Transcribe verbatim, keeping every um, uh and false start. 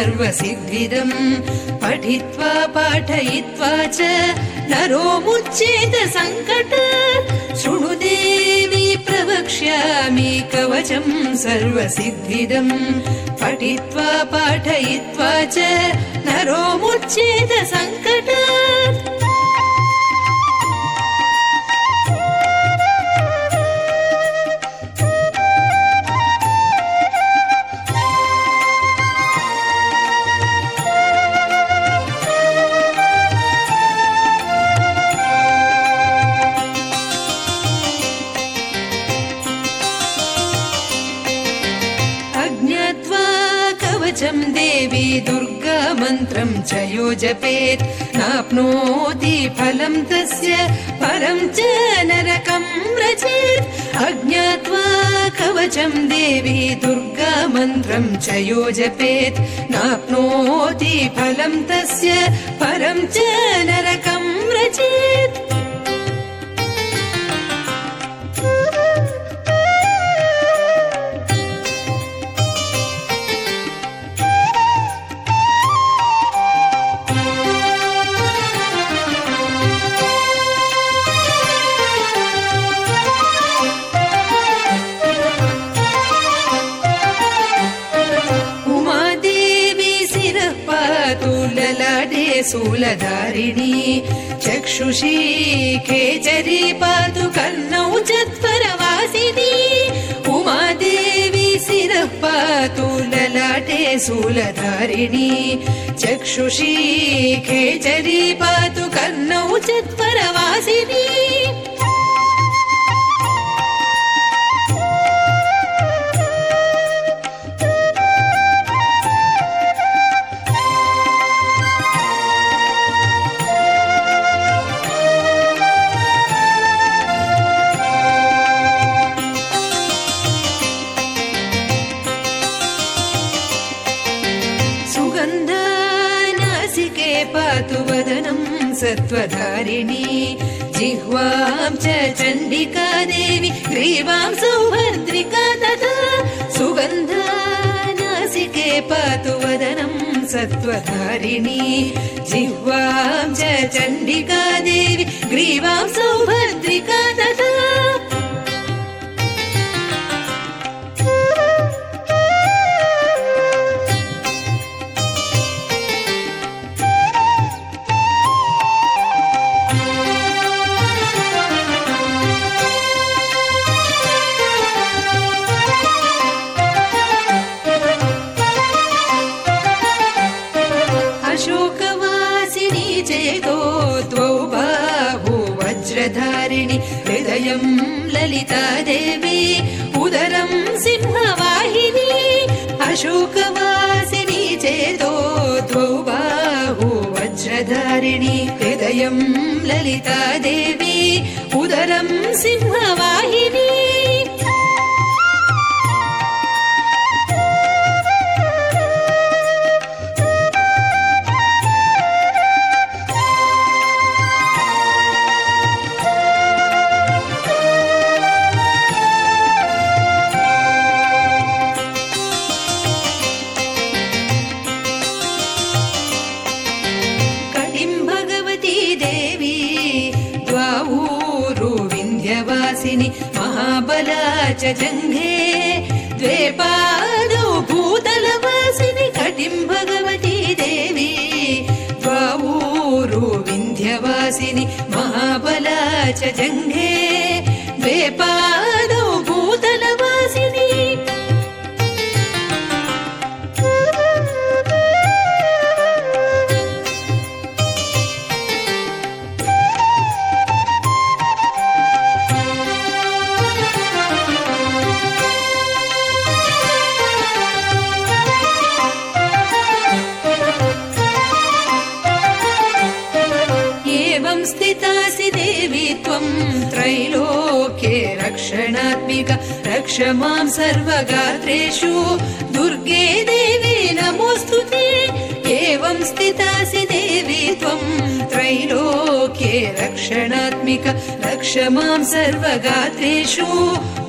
सर्वसिद्धिदम् पठित्वा पाठयित्वा च नरो मुच्येत सङ्कट शृणु देवी प्रवक्ष्यामि कवचम् सर्वसिद्धिदम् पठित्वा पाठयित्वा च नरो मुच्येत सङ्कट देवी दुर्गा मन्त्रं च यो जपेत् नाप्नोति फलं तस्य परं च नरकं व्रजेत् अज्ञात्वा कवचं देवी दुर्गा मन्त्रं च यो जपेत् नाप्नोति फलं तस्य परं च नरकं व्रजेत् शूलधारिणी चक्षुषी खेचरी पातु कर्णौ चत्वरवासिनी उमादेवी शिरः पातु ललाटे शूलधारिणी चक्षुषी खेचरी पातु कर्णौ चत्वरवासिनी पातु वदनं सत्त्वधारिणी जिह्वां च चण्डिका देवी ग्रीवां सौभद्रिका तथा सुगन्धा नासिके पातु वदनं सत्त्वधारिणी जिह्वां च चण्डिका देवी ग्रीवां सौभद्रिका तथा अशोकवासिनी चेतो द्वौ बाहु वज्रधारिणी हृदयं ललिता देवी उदरं सिंहवाहिनी अशोकवासिनी चेतो द्वौ बाहु वज्रधारिणी हृदयं ललिता देवी उदरं सिंहवाहिनी महाबला च जङ्घे द्वे पादौ भूतलवासिनि कटिं भगवती देवी द्वावूरु विन्ध्यवासिनि महाबला च जङ्घे द्वे पादौ भूतलवासिनि स्थितासि देवी त्वं त्रैलोक्ये रक्षणात्मिका रक्ष मां सर्वगात्रेषु दुर्गे देवी नमोऽस्तुते एवं स्थितासि देवी त्वं त्रैलोक्ये रक्षणात्मिका रक्ष मां सर्वगात्रेषु